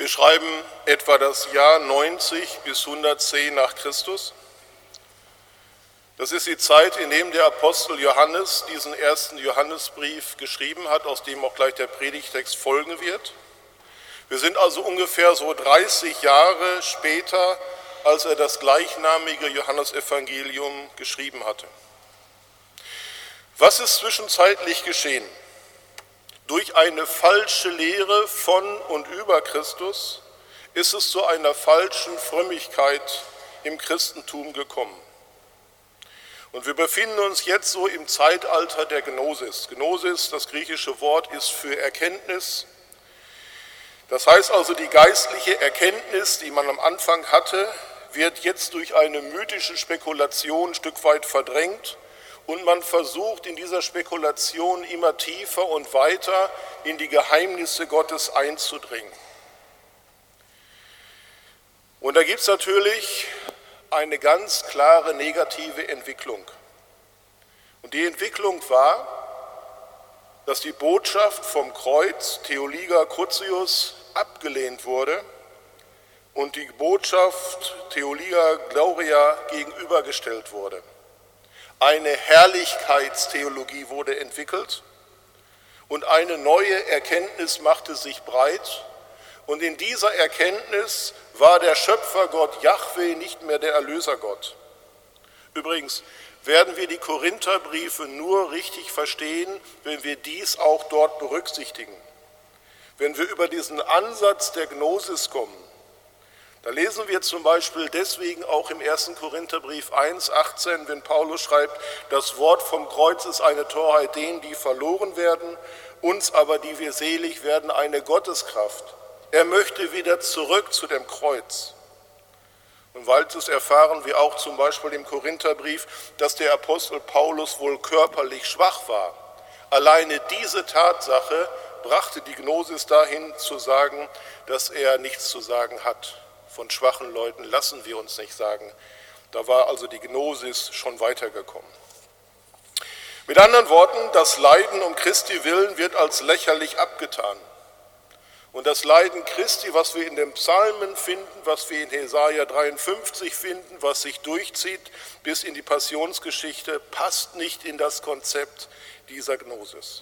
schreiben etwa das Jahr 90 bis 110 nach Christus. Das ist die Zeit, in der der Apostel Johannes diesen ersten Johannesbrief geschrieben hat, aus dem auch gleich der Predigtext folgen wird. Wir sind also ungefähr so 30 Jahre später, als er das gleichnamige Johannesevangelium geschrieben hatte. Was ist zwischenzeitlich geschehen? Durch eine falsche Lehre von und über Christus ist es zu einer falschen Frömmigkeit im Christentum gekommen. Und wir befinden uns jetzt so im Zeitalter der Gnosis. Gnosis, das griechische Wort, ist für Erkenntnis. Das heißt also, die geistliche Erkenntnis, die man am Anfang hatte, wird jetzt durch eine mythische Spekulation ein Stück weit verdrängt. Und man versucht in dieser Spekulation immer tiefer und weiter in die Geheimnisse Gottes einzudringen. Und da gibt es natürlich eine ganz klare negative Entwicklung. Und die Entwicklung war, dass die Botschaft vom Kreuz, Theologia Crucius, abgelehnt wurde und die Botschaft Theologia Gloria gegenübergestellt wurde. Eine Herrlichkeitstheologie wurde entwickelt und eine neue Erkenntnis machte sich breit. Und in dieser Erkenntnis war der Schöpfergott Jahwe nicht mehr der Erlösergott. Übrigens werden wir die Korintherbriefe nur richtig verstehen, wenn wir dies auch dort berücksichtigen. Wenn wir über diesen Ansatz der Gnosis kommen, da lesen wir zum Beispiel deswegen auch im 1. Korintherbrief 1,18, wenn Paulus schreibt, das Wort vom Kreuz ist eine Torheit denen, die verloren werden, uns aber, die wir selig werden, eine Gotteskraft. Er möchte wieder zurück zu dem Kreuz. Und weiters erfahren wir auch zum Beispiel im Korintherbrief, dass der Apostel Paulus wohl körperlich schwach war. Alleine diese Tatsache brachte die Gnosis dahin zu sagen, dass er nichts zu sagen hat. Von schwachen Leuten lassen wir uns nicht sagen. Da war also die Gnosis schon weitergekommen. Mit anderen Worten, das Leiden um Christi willen wird als lächerlich abgetan. Und das Leiden Christi, was wir in den Psalmen finden, was wir in Jesaja 53 finden, was sich durchzieht bis in die Passionsgeschichte, passt nicht in das Konzept dieser Gnosis.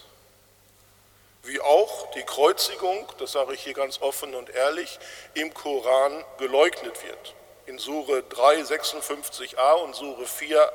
Wie auch die Kreuzigung, das sage ich hier ganz offen und ehrlich, im Koran geleugnet wird. In Sure 3, 56a und Sure 4,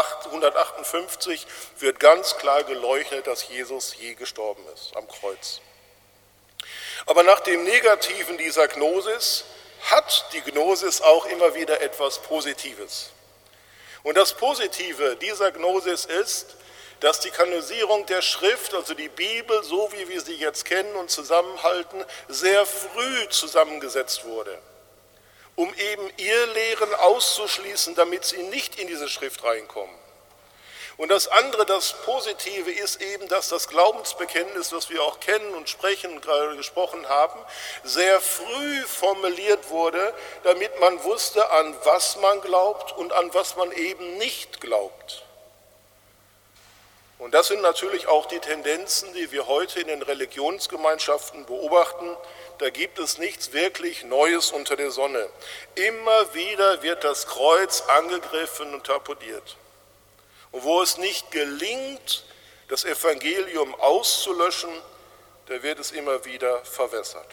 158 wird ganz klar geleugnet, dass Jesus je gestorben ist am Kreuz. Aber nach dem Negativen dieser Gnosis hat die Gnosis auch immer wieder etwas Positives. Und das Positive dieser Gnosis ist, dass die Kanonisierung der Schrift, also die Bibel, so wie wir sie jetzt kennen und zusammenhalten, sehr früh zusammengesetzt wurde, um eben Irrlehren auszuschließen, damit sie nicht in diese Schrift reinkommen. Und das andere, das Positive ist eben, dass das Glaubensbekenntnis, was wir auch kennen und sprechen und gerade gesprochen haben, sehr früh formuliert wurde, damit man wusste, an was man glaubt und an was man eben nicht glaubt. Und das sind natürlich auch die Tendenzen, die wir heute in den Religionsgemeinschaften beobachten. Da gibt es nichts wirklich Neues unter der Sonne. Immer wieder wird das Kreuz angegriffen und torpediert. Und wo es nicht gelingt, das Evangelium auszulöschen, da wird es immer wieder verwässert.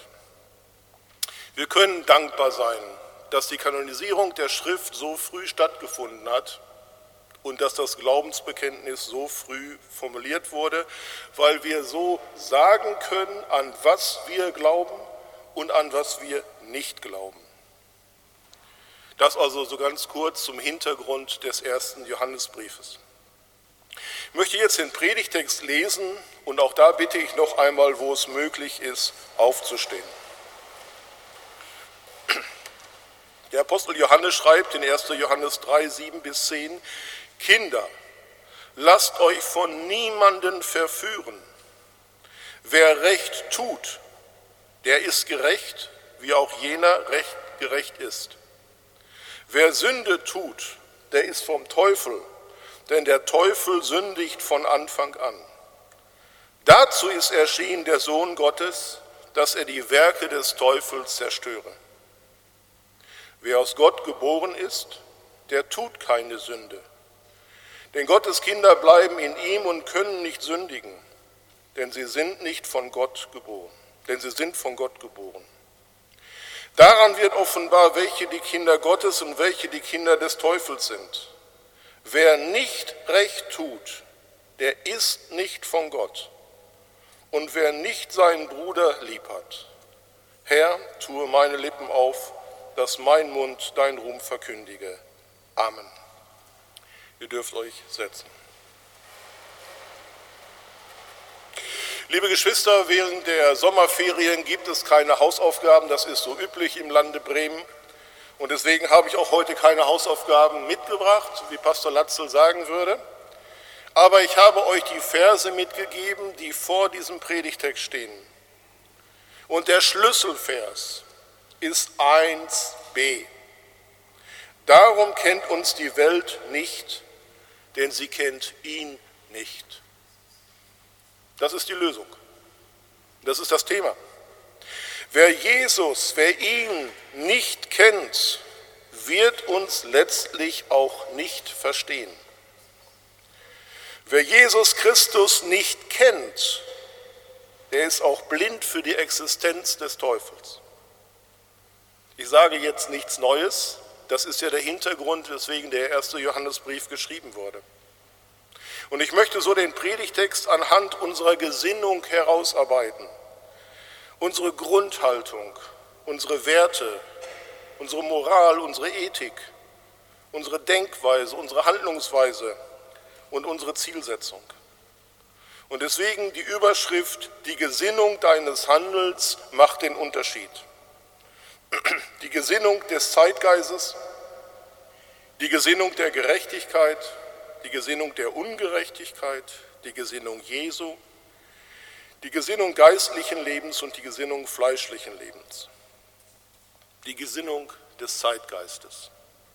Wir können dankbar sein, dass die Kanonisierung der Schrift so früh stattgefunden hat und dass das Glaubensbekenntnis so früh formuliert wurde, weil wir so sagen können, an was wir glauben und an was wir nicht glauben. Das also so ganz kurz zum Hintergrund des ersten Johannesbriefes. Ich möchte jetzt den Predigtext lesen und auch da bitte ich noch einmal, wo es möglich ist, aufzustehen. Der Apostel Johannes schreibt in 1. Johannes 3, 7 bis 10, Kinder, lasst euch von niemanden verführen. Wer Recht tut, der ist gerecht, wie auch jener gerecht ist. Wer Sünde tut, der ist vom Teufel, denn der Teufel sündigt von Anfang an. Dazu ist erschienen der Sohn Gottes, dass er die Werke des Teufels zerstöre. Wer aus Gott geboren ist, der tut keine Sünde. Denn Gottes Kinder bleiben in ihm und können nicht sündigen, denn sie sind nicht von Gott geboren. Denn sie sind von Gott geboren. Daran wird offenbar, welche die Kinder Gottes und welche die Kinder des Teufels sind. Wer nicht recht tut, der ist nicht von Gott. Und wer nicht seinen Bruder lieb hat. Herr, tue meine Lippen auf, dass mein Mund dein Ruhm verkündige. Amen. Ihr dürft euch setzen. Liebe Geschwister, während der Sommerferien gibt es keine Hausaufgaben, das ist so üblich im Lande Bremen. Und deswegen habe ich auch heute keine Hausaufgaben mitgebracht, wie Pastor Latzel sagen würde. Aber ich habe euch die Verse mitgegeben, die vor diesem Predigtext stehen. Und der Schlüsselvers ist 1b. Darum kennt uns die Welt nicht, denn sie kennt ihn nicht. Das ist die Lösung. Das ist das Thema. Wer ihn nicht kennt, wird uns letztlich auch nicht verstehen. Wer Jesus Christus nicht kennt, der ist auch blind für die Existenz des Teufels. Ich sage jetzt nichts Neues, das ist ja der Hintergrund, weswegen der erste Johannesbrief geschrieben wurde. Und ich möchte so den Predigtext anhand unserer Gesinnung herausarbeiten. Unsere Grundhaltung, unsere Werte, unsere Moral, unsere Ethik, unsere Denkweise, unsere Handlungsweise und unsere Zielsetzung. Und deswegen die Überschrift, die Gesinnung deines Handelns macht den Unterschied. Die Gesinnung des Zeitgeistes, die Gesinnung der Gerechtigkeit, die Gesinnung der Ungerechtigkeit, die Gesinnung Jesu, die Gesinnung geistlichen Lebens und die Gesinnung fleischlichen Lebens. Die Gesinnung des Zeitgeistes.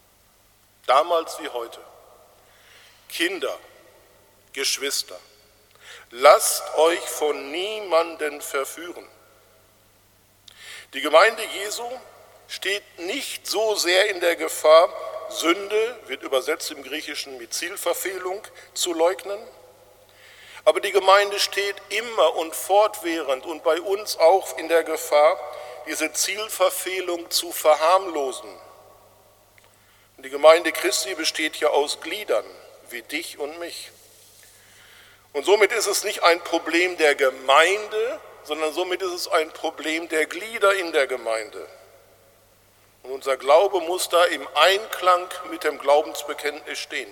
Damals wie heute. Kinder, Geschwister, lasst euch von niemanden verführen. Die Gemeinde Jesu steht nicht so sehr in der Gefahr, Sünde, wird übersetzt im Griechischen mit Zielverfehlung, zu leugnen. Aber die Gemeinde steht immer und fortwährend und bei uns auch in der Gefahr, diese Zielverfehlung zu verharmlosen. Und die Gemeinde Christi besteht ja aus Gliedern, wie dich und mich. Und somit ist es nicht ein Problem der Gemeinde, sondern somit ist es ein Problem der Glieder in der Gemeinde. Und unser Glaube muss da im Einklang mit dem Glaubensbekenntnis stehen.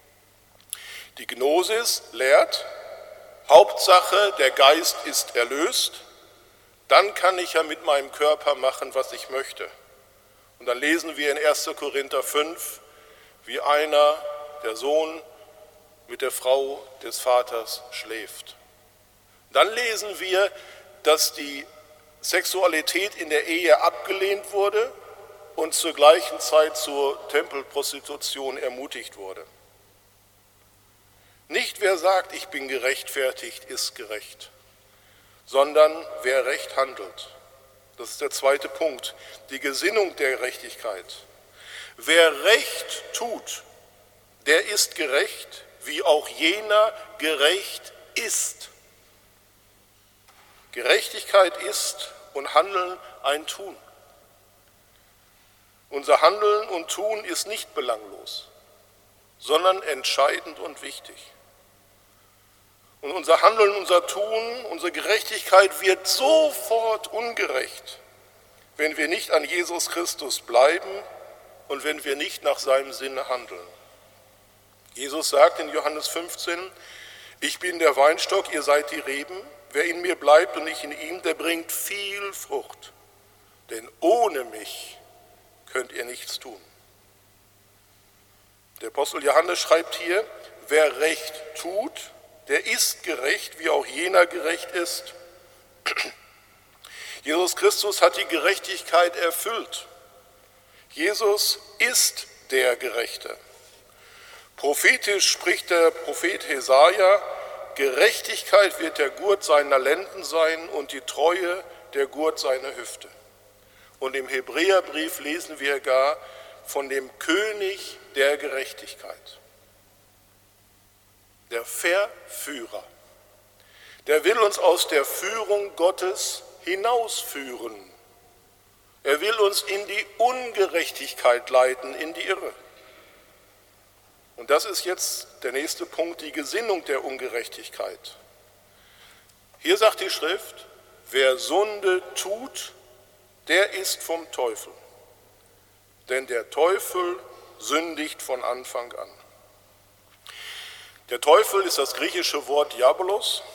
Die Gnosis lehrt, Hauptsache, der Geist ist erlöst, dann kann ich ja mit meinem Körper machen, was ich möchte. Und dann lesen wir in 1. Korinther 5, wie der Sohn, mit der Frau des Vaters schläft. Dann lesen wir, dass die Sexualität in der Ehe abgelehnt wurde und zur gleichen Zeit zur Tempelprostitution ermutigt wurde. Nicht wer sagt, ich bin gerechtfertigt, ist gerecht, sondern wer recht handelt. Das ist der zweite Punkt, die Gesinnung der Gerechtigkeit. Wer Recht tut, der ist gerecht, wie auch jener gerecht ist. Gerechtigkeit ist und Handeln ein Tun. Unser Handeln und Tun ist nicht belanglos, sondern entscheidend und wichtig. Und unser Handeln, unser Tun, unsere Gerechtigkeit wird sofort ungerecht, wenn wir nicht an Jesus Christus bleiben und wenn wir nicht nach seinem Sinne handeln. Jesus sagt in Johannes 15, ich bin der Weinstock, ihr seid die Reben, wer in mir bleibt und ich in ihm, der bringt viel Frucht, denn ohne mich könnt ihr nichts tun. Der Apostel Johannes schreibt hier, wer Recht tut, der ist gerecht, wie auch jener gerecht ist. Jesus Christus hat die Gerechtigkeit erfüllt. Jesus ist der Gerechte. Prophetisch spricht der Prophet Jesaja, Gerechtigkeit wird der Gurt seiner Lenden sein und die Treue der Gurt seiner Hüfte. Und im Hebräerbrief lesen wir gar von dem König der Gerechtigkeit. Der Verführer. Der will uns aus der Führung Gottes hinausführen. Er will uns in die Ungerechtigkeit leiten, in die Irre. Und das ist jetzt der nächste Punkt, die Gesinnung der Ungerechtigkeit. Hier sagt die Schrift, wer Sünde tut, der ist vom Teufel. Denn der Teufel sündigt von Anfang an. Der Teufel ist das griechische Wort Diabolos.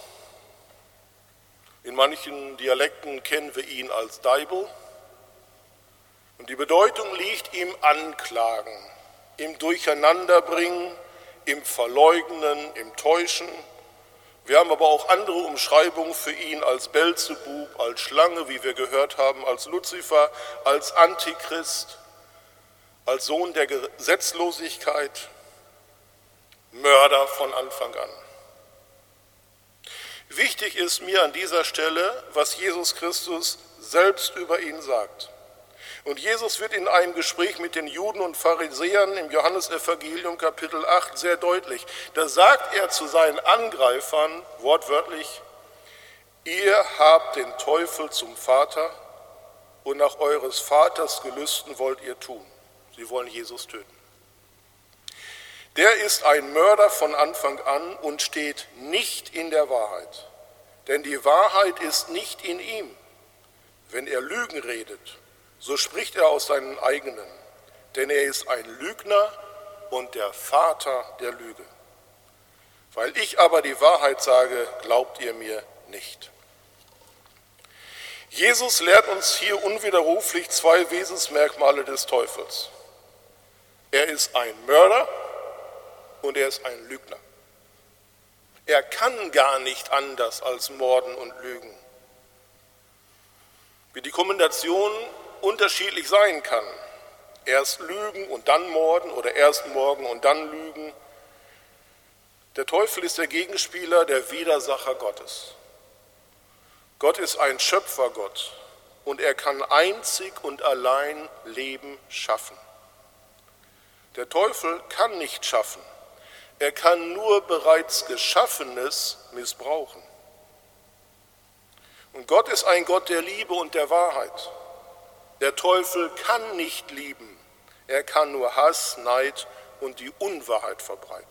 In manchen Dialekten kennen wir ihn als Deibel. Und die Bedeutung liegt im Anklagen, im Durcheinanderbringen, im Verleugnen, im Täuschen. Wir haben aber auch andere Umschreibungen für ihn als Belzebub, als Schlange, wie wir gehört haben, als Luzifer, als Antichrist, als Sohn der Gesetzlosigkeit, Mörder von Anfang an. Wichtig ist mir an dieser Stelle, was Jesus Christus selbst über ihn sagt. Und Jesus wird in einem Gespräch mit den Juden und Pharisäern im Johannesevangelium Kapitel 8 sehr deutlich. Da sagt er zu seinen Angreifern wortwörtlich, ihr habt den Teufel zum Vater und nach eures Vaters Gelüsten wollt ihr tun. Sie wollen Jesus töten. Der ist ein Mörder von Anfang an und steht nicht in der Wahrheit. Denn die Wahrheit ist nicht in ihm. Wenn er Lügen redet, so spricht er aus seinen eigenen. Denn er ist ein Lügner und der Vater der Lüge. Weil ich aber die Wahrheit sage, glaubt ihr mir nicht. Jesus lehrt uns hier unwiderruflich zwei Wesensmerkmale des Teufels. Er ist ein Mörder und er ist ein Lügner. Er kann gar nicht anders als morden und lügen. Wie die Kombination unterschiedlich sein kann. Erst lügen und dann morden oder erst morden und dann lügen. Der Teufel ist der Gegenspieler, der Widersacher Gottes. Gott ist ein Schöpfergott und er kann einzig und allein Leben schaffen. Der Teufel kann nicht schaffen. Er kann nur bereits Geschaffenes missbrauchen. Und Gott ist ein Gott der Liebe und der Wahrheit. Der Teufel kann nicht lieben. Er kann nur Hass, Neid und die Unwahrheit verbreiten.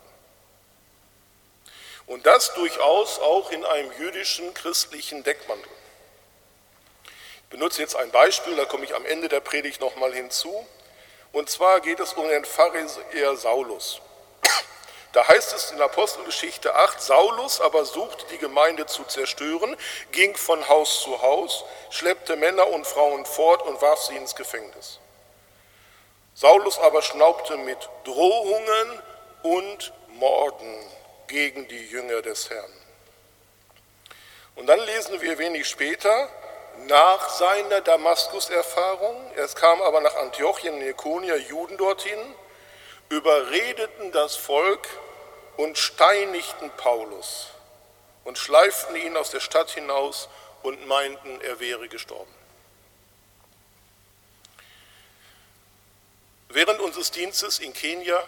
Und das durchaus auch in einem jüdischen, christlichen Deckmantel. Ich benutze jetzt ein Beispiel, da komme ich am Ende der Predigt nochmal hinzu. Und zwar geht es um den Pharisäer Saulus. Da heißt es in Apostelgeschichte 8, Saulus aber suchte die Gemeinde zu zerstören, ging von Haus zu Haus, schleppte Männer und Frauen fort und warf sie ins Gefängnis. Saulus aber schnaubte mit Drohungen und Morden gegen die Jünger des Herrn. Und dann lesen wir wenig später, nach seiner Damaskus-Erfahrung, es kam aber nach Antiochien und Ikonia Juden dorthin, überredeten das Volk und steinigten Paulus und schleiften ihn aus der Stadt hinaus und meinten, er wäre gestorben. Während unseres Dienstes in Kenia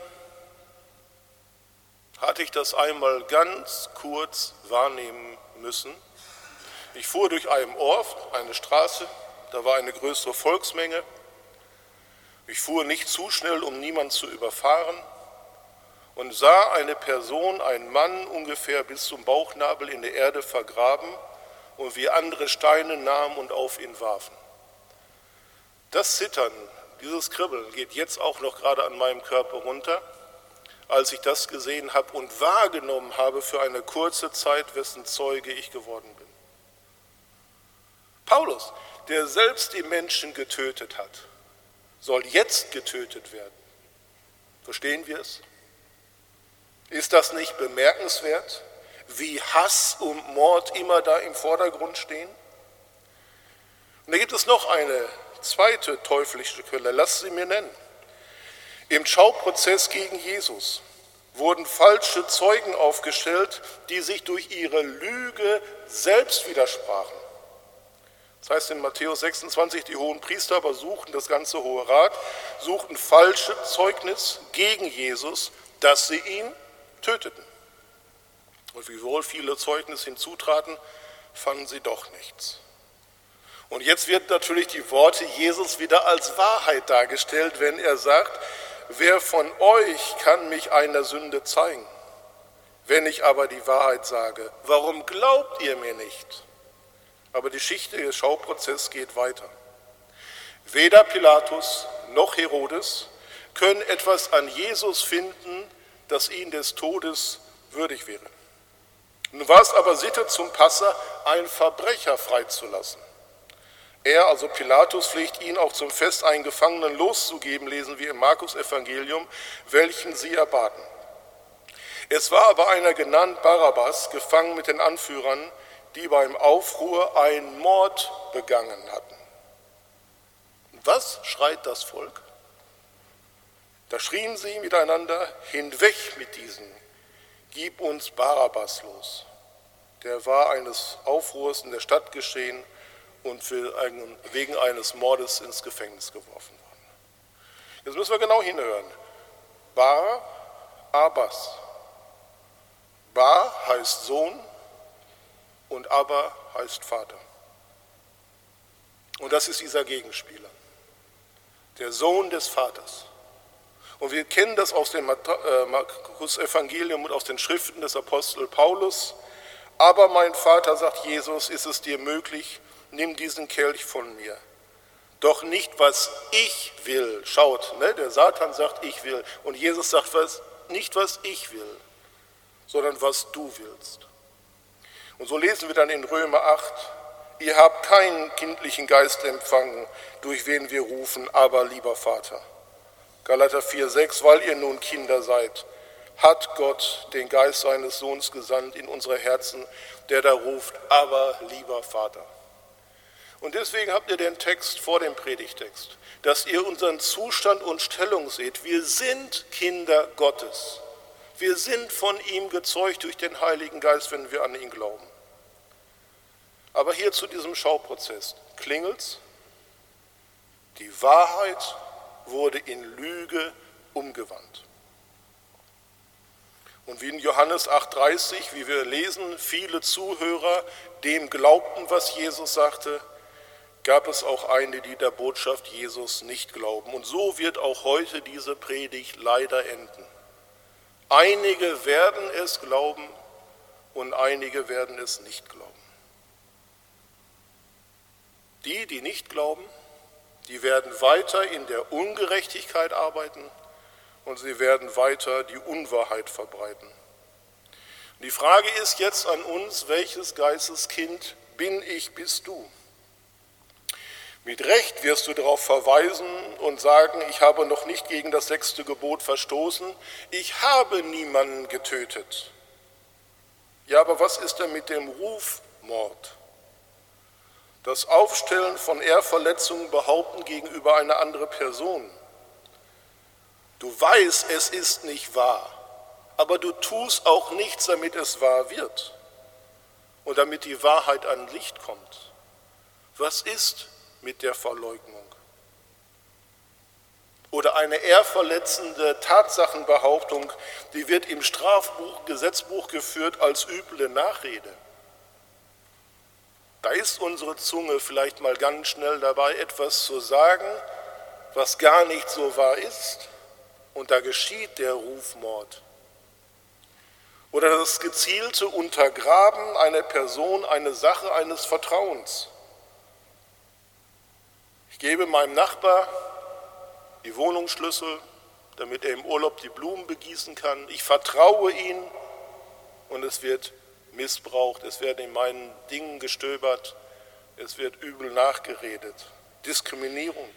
hatte ich das einmal ganz kurz wahrnehmen müssen. Ich fuhr durch einen Ort, eine Straße, da war eine größere Volksmenge. Ich fuhr nicht zu schnell, um niemanden zu überfahren und sah eine Person, einen Mann ungefähr bis zum Bauchnabel in der Erde vergraben und wie andere Steine nahmen und auf ihn warfen. Das Zittern, dieses Kribbeln geht jetzt auch noch gerade an meinem Körper runter, als ich das gesehen habe und wahrgenommen habe für eine kurze Zeit, wessen Zeuge ich geworden bin. Paulus, der selbst die Menschen getötet hat, soll jetzt getötet werden. Verstehen wir es? Ist das nicht bemerkenswert, wie Hass und Mord immer da im Vordergrund stehen? Und da gibt es noch eine zweite teuflische Quelle, lasst sie mir nennen. Im Schauprozess gegen Jesus wurden falsche Zeugen aufgestellt, die sich durch ihre Lüge selbst widersprachen. Das heißt in Matthäus 26, die hohen Priester aber suchten, das ganze Hohe Rat, suchten falsche Zeugnis gegen Jesus, dass sie ihn töteten. Und wiewohl viele Zeugnisse hinzutraten, fanden sie doch nichts. Und jetzt wird natürlich die Worte Jesus wieder als Wahrheit dargestellt, wenn er sagt, wer von euch kann mich einer Sünde zeigen? Wenn ich aber die Wahrheit sage, warum glaubt ihr mir nicht? Aber die Geschichte des Schauprozesses geht weiter. Weder Pilatus noch Herodes können etwas an Jesus finden, das ihn des Todes würdig wäre. Nun war es aber Sitte zum Passa, einen Verbrecher freizulassen. Er, also Pilatus, pflegt ihn auch zum Fest einen Gefangenen loszugeben, lesen wir im Markus-Evangelium, welchen sie erbaten. Es war aber einer genannt Barabbas, gefangen mit den Anführern, die beim Aufruhr einen Mord begangen hatten. Was schreit das Volk? Da schrien sie miteinander, hinweg mit diesen, gib uns Barabbas los. Der war eines Aufruhrs in der Stadt geschehen und wegen eines Mordes ins Gefängnis geworfen worden. Jetzt müssen wir genau hinhören. Barabbas. Bar heißt Sohn und Abba heißt Vater. Und das ist dieser Gegenspieler, der Sohn des Vaters. Und wir kennen das aus dem Markus-Evangelium und aus den Schriften des Apostel Paulus. Aber mein Vater, sagt Jesus, ist es dir möglich, nimm diesen Kelch von mir. Doch nicht, was ich will. Schaut, der Satan sagt, ich will. Und Jesus sagt, nicht, was ich will, sondern was du willst. Und so lesen wir dann in Römer 8, ihr habt keinen kindlichen Geist empfangen, durch wen wir rufen, aber lieber Vater. Galater 4,6, weil ihr nun Kinder seid, hat Gott den Geist seines Sohns gesandt in unsere Herzen, der da ruft, aber lieber Vater. Und deswegen habt ihr den Text vor dem Predigtext, dass ihr unseren Zustand und Stellung seht. Wir sind Kinder Gottes. Wir sind von ihm gezeugt durch den Heiligen Geist, wenn wir an ihn glauben. Aber hier zu diesem Schauprozess klingelt's. Die Wahrheit wurde in Lüge umgewandt. Und wie in Johannes 8,30, wie wir lesen, viele Zuhörer dem glaubten, was Jesus sagte, gab es auch einige, die der Botschaft Jesus nicht glauben. Und so wird auch heute diese Predigt leider enden. Einige werden es glauben und einige werden es nicht glauben. Die, die nicht glauben, die werden weiter in der Ungerechtigkeit arbeiten und sie werden weiter die Unwahrheit verbreiten. Und die Frage ist jetzt an uns, welches Geisteskind bin ich, bist du? Mit Recht wirst du darauf verweisen und sagen, ich habe noch nicht gegen das 6. Gebot verstoßen, ich habe niemanden getötet. Ja, aber was ist denn mit dem Rufmord? Das Aufstellen von Ehrverletzungen, behaupten gegenüber einer anderen Person. Du weißt, es ist nicht wahr, aber du tust auch nichts, damit es wahr wird und damit die Wahrheit an Licht kommt. Was ist mit der Verleugnung? Oder eine ehrverletzende Tatsachenbehauptung, die wird im Gesetzbuch geführt als üble Nachrede. Da ist unsere Zunge vielleicht mal ganz schnell dabei, etwas zu sagen, was gar nicht so wahr ist, und da geschieht der Rufmord. Oder das gezielte Untergraben einer Person, eine Sache eines Vertrauens. Ich gebe meinem Nachbar die Wohnungsschlüssel, damit er im Urlaub die Blumen begießen kann. Ich vertraue ihm und es wird missbraucht, es werden in meinen Dingen gestöbert, es wird übel nachgeredet. Diskriminierung.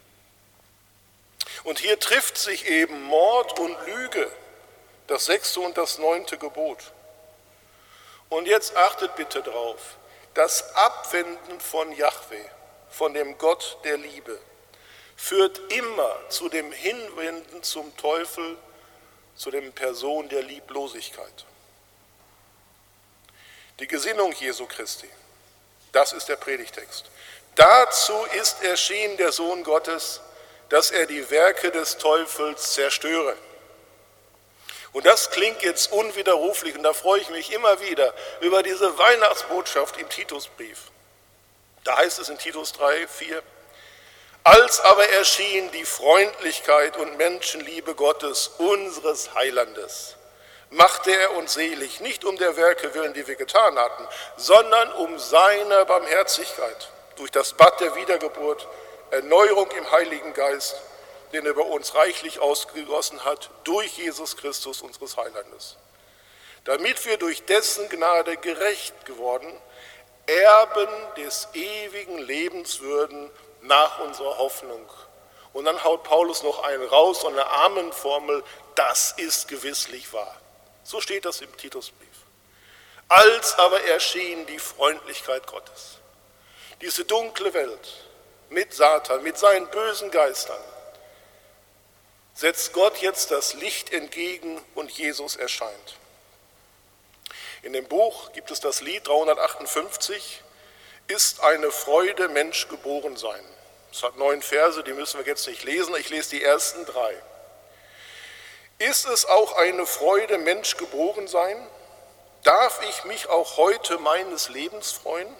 Und hier trifft sich eben Mord und Lüge, das 6. und das 9. Gebot. Und jetzt achtet bitte drauf, das Abwenden von Jahwe, von dem Gott der Liebe, führt immer zu dem Hinwenden zum Teufel, zu der Person der Lieblosigkeit. Die Gesinnung Jesu Christi, das ist der Predigtext, Dazu ist erschienen der Sohn Gottes, dass er die Werke des Teufels zerstöre. Und das klingt jetzt unwiderruflich und da freue ich mich immer wieder über diese Weihnachtsbotschaft im Titusbrief. Da heißt es in Titus 3,4: Als aber erschien die Freundlichkeit und Menschenliebe Gottes, unseres Heilandes, machte er uns selig, nicht um der Werke willen, die wir getan hatten, sondern um seiner Barmherzigkeit, durch das Bad der Wiedergeburt, Erneuerung im Heiligen Geist, den er über uns reichlich ausgegossen hat, durch Jesus Christus, unseres Heilandes, damit wir durch dessen Gnade gerecht geworden, Erben des ewigen Lebens würden nach unserer Hoffnung. Und dann haut Paulus noch einen raus, so eine Amenformel: Das ist gewisslich wahr. So steht das im Titusbrief. Als aber erschien die Freundlichkeit Gottes, diese dunkle Welt mit Satan, mit seinen bösen Geistern, setzt Gott jetzt das Licht entgegen und Jesus erscheint. In dem Buch gibt es das Lied 358, Ist eine Freude, Mensch geboren sein. Es hat 9 Verse, die müssen wir jetzt nicht lesen, ich lese die ersten 3. Ist es auch eine Freude, Mensch geboren sein? Darf ich mich auch heute meines Lebens freuen?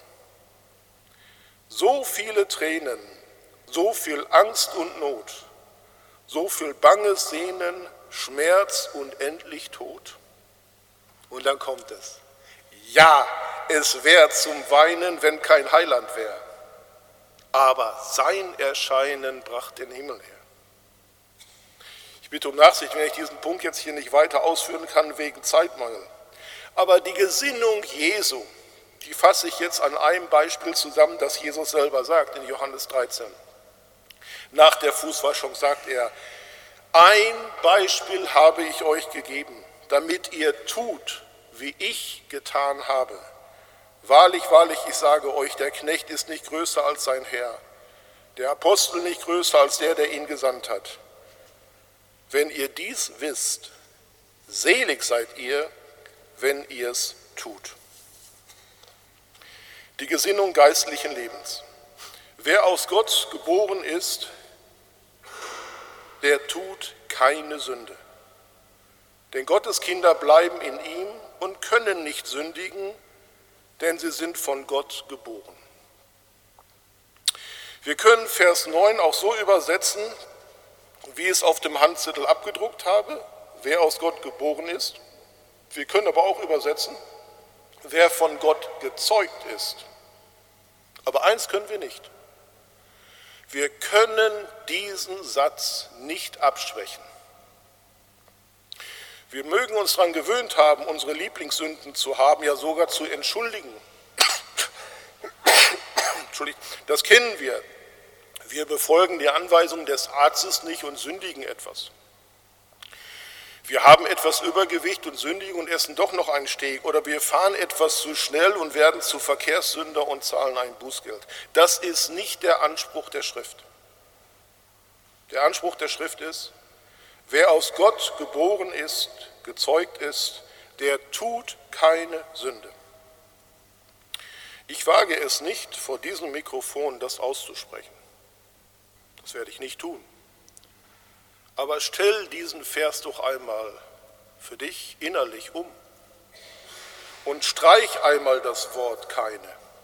So viele Tränen, so viel Angst und Not, so viel banges Sehnen, Schmerz und endlich Tod. Und dann kommt es: Ja, es wäre zum Weinen, wenn kein Heiland wäre. Aber sein Erscheinen brachte den Himmel her. Ich bitte um Nachsicht, wenn ich diesen Punkt jetzt hier nicht weiter ausführen kann, wegen Zeitmangel. Aber die Gesinnung Jesu, die fasse ich jetzt an einem Beispiel zusammen, das Jesus selber sagt in Johannes 13. Nach der Fußwaschung sagt er: Ein Beispiel habe ich euch gegeben, damit ihr tut, wie ich getan habe. Wahrlich, wahrlich, ich sage euch, der Knecht ist nicht größer als sein Herr, der Apostel nicht größer als der ihn gesandt hat. Wenn ihr dies wisst, selig seid ihr, wenn ihr es tut. Die Gesinnung geistlichen Lebens. Wer aus Gott geboren ist, der tut keine Sünde. Denn Gottes Kinder bleiben in ihm und können nicht sündigen, denn sie sind von Gott geboren. Wir können Vers 9 auch so übersetzen, wie ich es auf dem Handzettel abgedruckt habe: Wer aus Gott geboren ist. Wir können aber auch übersetzen: Wer von Gott gezeugt ist. Aber eins können wir nicht: Wir können diesen Satz nicht abschwächen. Wir mögen uns daran gewöhnt haben, unsere Lieblingssünden zu haben, ja sogar zu entschuldigen. Das kennen wir. Wir befolgen die Anweisungen des Arztes nicht und sündigen etwas. Wir haben etwas Übergewicht und sündigen und essen doch noch einen Steak. Oder wir fahren etwas zu schnell und werden zu Verkehrssünder und zahlen ein Bußgeld. Das ist nicht der Anspruch der Schrift. Der Anspruch der Schrift ist: Wer aus Gott geboren ist, gezeugt ist, der tut keine Sünde. Ich wage es nicht, vor diesem Mikrofon das auszusprechen. Das werde ich nicht tun. Aber stell diesen Vers doch einmal für dich innerlich um und streich einmal das Wort keine.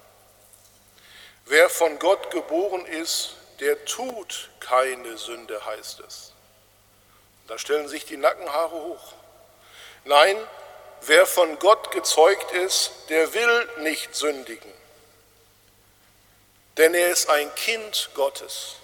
Wer von Gott geboren ist, der tut keine Sünde, heißt es. Da stellen sich die Nackenhaare hoch. Nein, wer von Gott gezeugt ist, der will nicht sündigen. Denn er ist ein Kind Gottes.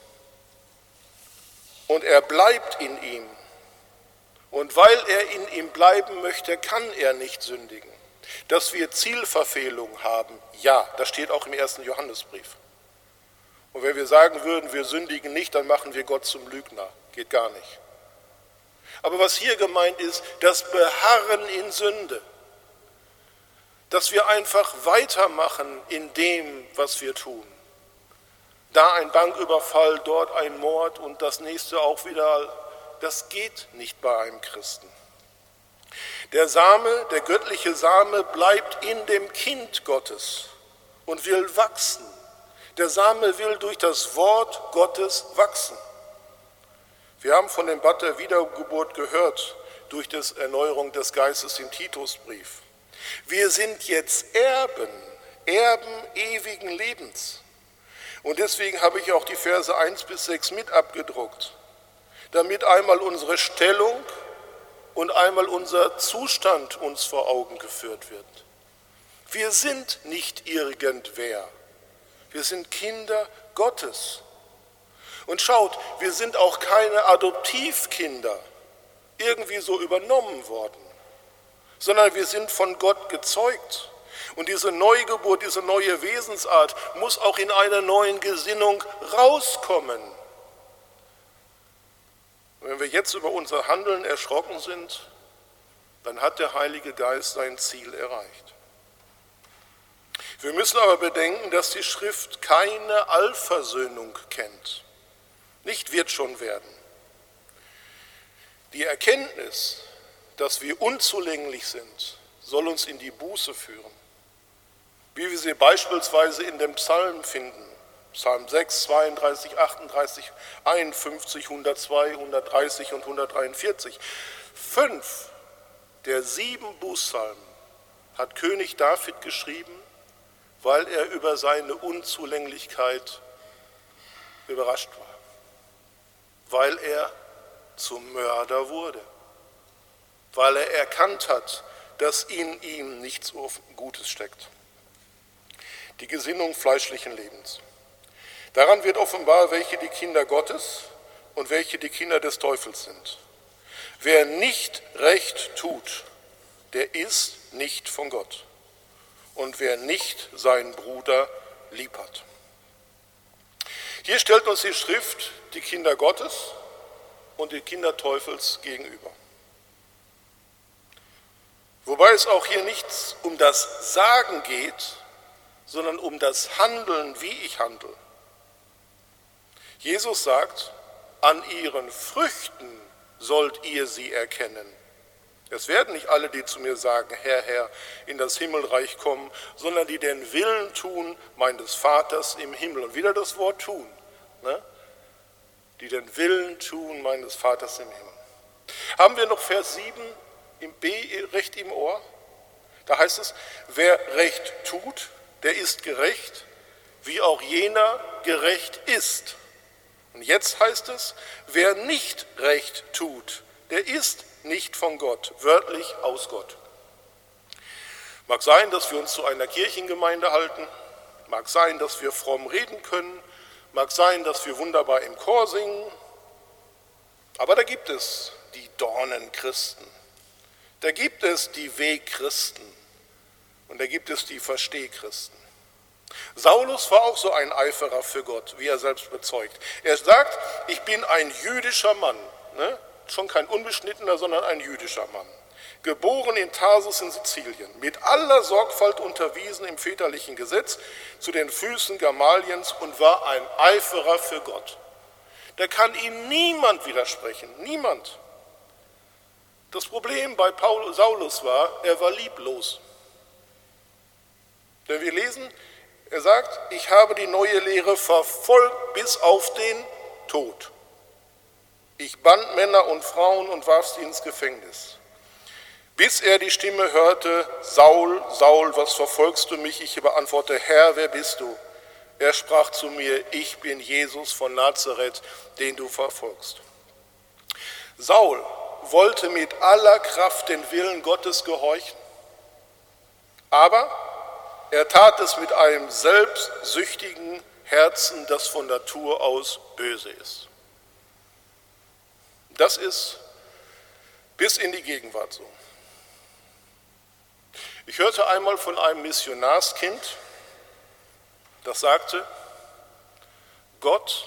Und er bleibt in ihm. Und weil er in ihm bleiben möchte, kann er nicht sündigen. Dass wir Zielverfehlungen haben, ja, das steht auch im 1. Johannesbrief. Und wenn wir sagen würden, wir sündigen nicht, dann machen wir Gott zum Lügner. Geht gar nicht. Aber was hier gemeint ist, das Beharren in Sünde. Dass wir einfach weitermachen in dem, was wir tun. Da ein Banküberfall, dort ein Mord und das nächste auch wieder. Das geht nicht bei einem Christen. Der Same, der göttliche Same bleibt in dem Kind Gottes und will wachsen. Der Same will durch das Wort Gottes wachsen. Wir haben von dem Bad der Wiedergeburt gehört, durch die Erneuerung des Geistes im Titusbrief. Wir sind jetzt Erben ewigen Lebens. Und deswegen habe ich auch die Verse 1 bis 6 mit abgedruckt, damit einmal unsere Stellung und einmal unser Zustand uns vor Augen geführt wird. Wir sind nicht irgendwer, wir sind Kinder Gottes. Und schaut, wir sind auch keine Adoptivkinder, irgendwie so übernommen worden, sondern wir sind von Gott gezeugt. Und diese Neugeburt, diese neue Wesensart muss auch in einer neuen Gesinnung rauskommen. Wenn wir jetzt über unser Handeln erschrocken sind, dann hat der Heilige Geist sein Ziel erreicht. Wir müssen aber bedenken, dass die Schrift keine Allversöhnung kennt. Nicht wird schon werden. Die Erkenntnis, dass wir unzulänglich sind, soll uns in die Buße führen. Wie wir sie beispielsweise in dem Psalm finden. Psalm 6, 32, 38, 51, 102, 130 und 143. 5 der 7 Bußpsalmen hat König David geschrieben, weil er über seine Unzulänglichkeit überrascht war. Weil er zum Mörder wurde. Weil er erkannt hat, dass in ihm nichts Gutes steckt. Die Gesinnung fleischlichen Lebens. Daran wird offenbar, welche die Kinder Gottes und welche die Kinder des Teufels sind. Wer nicht recht tut, der ist nicht von Gott. Und wer nicht seinen Bruder lieb hat. Hier stellt uns die Schrift die Kinder Gottes und die Kinder Teufels gegenüber. Wobei es auch hier nicht um das Sagen geht, sondern um das Handeln, wie ich handle. Jesus sagt, an ihren Früchten sollt ihr sie erkennen. Es werden nicht alle, die zu mir sagen, Herr, Herr, in das Himmelreich kommen, sondern die den Willen tun meines Vaters im Himmel. Und wieder das Wort tun. Ne? Die den Willen tun meines Vaters im Himmel. Haben wir noch Vers 7 im B recht im Ohr? Da heißt es, wer Recht tut, der ist gerecht, wie auch jener gerecht ist. Und jetzt heißt es, wer nicht Recht tut, der ist nicht von Gott, wörtlich aus Gott. Mag sein, dass wir uns zu einer Kirchengemeinde halten, mag sein, dass wir fromm reden können, mag sein, dass wir wunderbar im Chor singen, aber da gibt es die Dornenchristen, da gibt es die Wegchristen und da gibt es die Verstehchristen. Saulus war auch so ein Eiferer für Gott, wie er selbst bezeugt. Er sagt, ich bin ein jüdischer Mann, ne? Schon kein unbeschnittener, sondern ein jüdischer Mann. Geboren in Tarsus in Sizilien, mit aller Sorgfalt unterwiesen im väterlichen Gesetz, zu den Füßen Gamaliens und war ein Eiferer für Gott. Da kann ihm niemand widersprechen, niemand. Das Problem bei Saulus war, er war lieblos. Denn wir lesen, er sagt, ich habe die neue Lehre verfolgt bis auf den Tod. Ich band Männer und Frauen und warf sie ins Gefängnis. Bis er die Stimme hörte, Saul, Saul, was verfolgst du mich? Ich beantworte, Herr, wer bist du? Er sprach zu mir, ich bin Jesus von Nazareth, den du verfolgst. Saul wollte mit aller Kraft den Willen Gottes gehorchen, aber er tat es mit einem selbstsüchtigen Herzen, das von Natur aus böse ist. Das ist bis in die Gegenwart so. Ich hörte einmal von einem Missionarskind, das sagte, Gott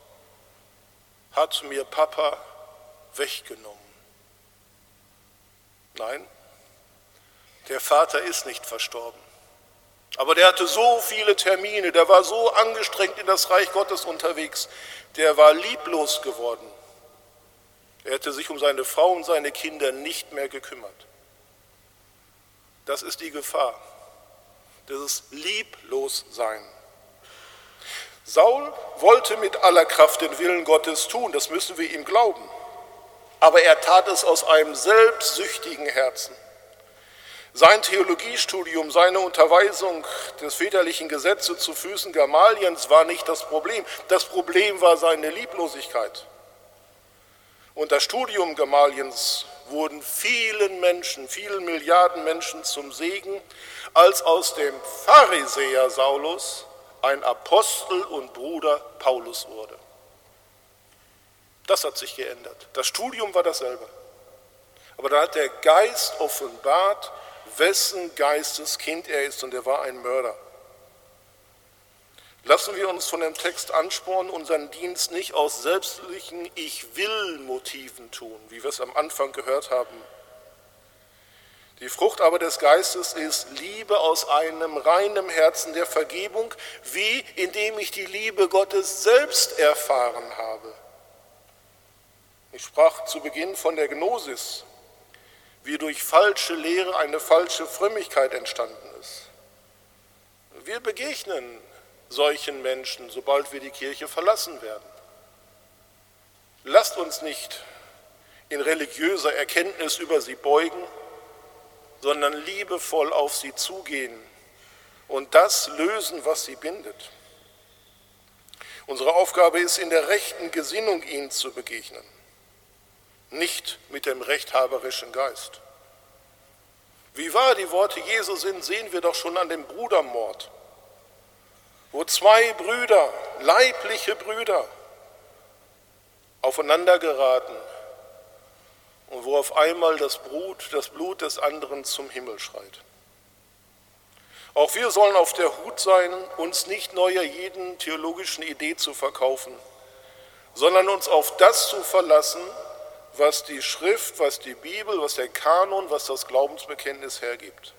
hat mir Papa weggenommen. Nein, der Vater ist nicht verstorben. Aber der hatte so viele Termine, der war so angestrengt in das Reich Gottes unterwegs, der war lieblos geworden. Er hätte sich um seine Frau und seine Kinder nicht mehr gekümmert. Das ist die Gefahr, dieses Lieblossein. Saul wollte mit aller Kraft den Willen Gottes tun, das müssen wir ihm glauben. Aber er tat es aus einem selbstsüchtigen Herzen. Sein Theologiestudium, seine Unterweisung des väterlichen Gesetzes zu Füßen Gamaliels war nicht das Problem. Das Problem war seine Lieblosigkeit. Und das Studium Gamaliels wurden vielen Menschen, vielen Milliarden Menschen zum Segen, als aus dem Pharisäer Saulus ein Apostel und Bruder Paulus wurde. Das hat sich geändert. Das Studium war dasselbe. Aber da hat der Geist offenbart, wessen Geisteskind er ist, und er war ein Mörder. Lassen wir uns von dem Text anspornen, unseren Dienst nicht aus selbstlichen Ich-will-Motiven tun, wie wir es am Anfang gehört haben. Die Frucht aber des Geistes ist Liebe aus einem reinen Herzen der Vergebung, wie indem ich die Liebe Gottes selbst erfahren habe. Ich sprach zu Beginn von der Gnosis, wie durch falsche Lehre eine falsche Frömmigkeit entstanden ist. Wir begegnen solchen Menschen, sobald wir die Kirche verlassen werden. Lasst uns nicht in religiöser Erkenntnis über sie beugen, sondern liebevoll auf sie zugehen und das lösen, was sie bindet. Unsere Aufgabe ist, in der rechten Gesinnung ihnen zu begegnen, nicht mit dem rechthaberischen Geist. Wie wahr die Worte Jesu sind, sehen wir doch schon an dem Brudermord, wo zwei Brüder, leibliche Brüder, aufeinander geraten und wo auf einmal das Blut des anderen zum Himmel schreit. Auch wir sollen auf der Hut sein, uns nicht neuer jeden theologischen Idee zu verkaufen, sondern uns auf das zu verlassen, was die Schrift, was die Bibel, was der Kanon, was das Glaubensbekenntnis hergibt.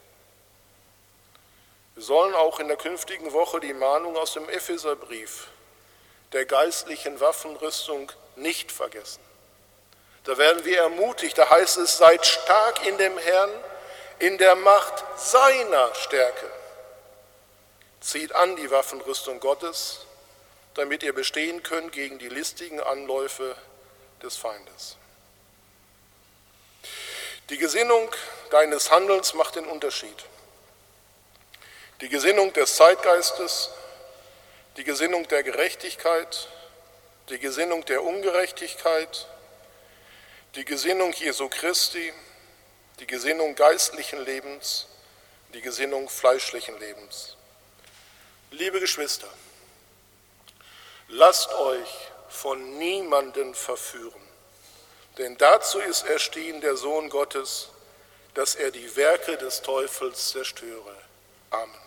Wir sollen auch in der künftigen Woche die Mahnung aus dem Epheserbrief der geistlichen Waffenrüstung nicht vergessen. Da werden wir ermutigt, da heißt es, seid stark in dem Herrn, in der Macht seiner Stärke. Zieht an die Waffenrüstung Gottes, damit ihr bestehen könnt gegen die listigen Anläufe des Feindes. Die Gesinnung deines Handelns macht den Unterschied. Die Gesinnung des Zeitgeistes, die Gesinnung der Gerechtigkeit, die Gesinnung der Ungerechtigkeit, die Gesinnung Jesu Christi, die Gesinnung geistlichen Lebens, die Gesinnung fleischlichen Lebens. Liebe Geschwister, lasst euch von niemandem verführen, denn dazu ist erschienen der Sohn Gottes, dass er die Werke des Teufels zerstöre. Amen.